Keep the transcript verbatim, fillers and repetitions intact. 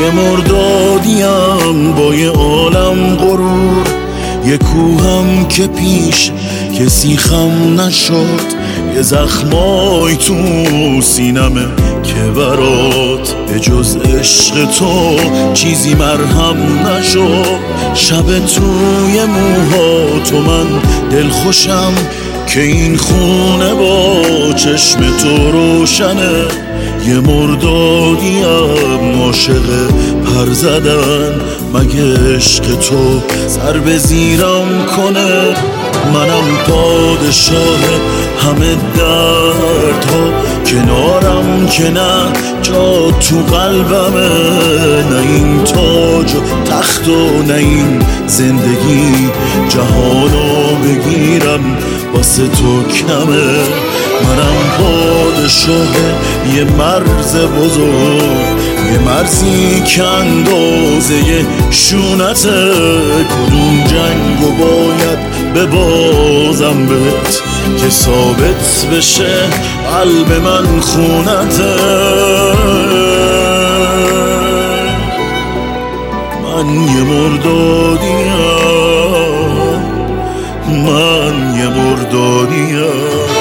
یه مردادیم با یه عالم غرور، یه کوهم که پیش کسی خم نشد، یه زخمای تو سینمه که برات به جز عشق تو چیزی مرهم نشد. شب توی موها تو من دلخوشم که این خونه با چشم تو روشنه. یه مردادیم عاشق پر زدن، مگه عشق تو سر به زیرم کنه؟ منم پادشاه همه دردها، کنارم که نه جا تو قلبمه. نه این تاج و تخت و نه این زندگی جهانو بگیرم واسه تو کمه. منم پادشاه یه مرز بزرگ، یه مرزی که اندازه شونته. کدوم جنگو باید ببازم بهت که ثابت بشه قلب من خونته؟ من یه مردادیم، من یه مردادیم.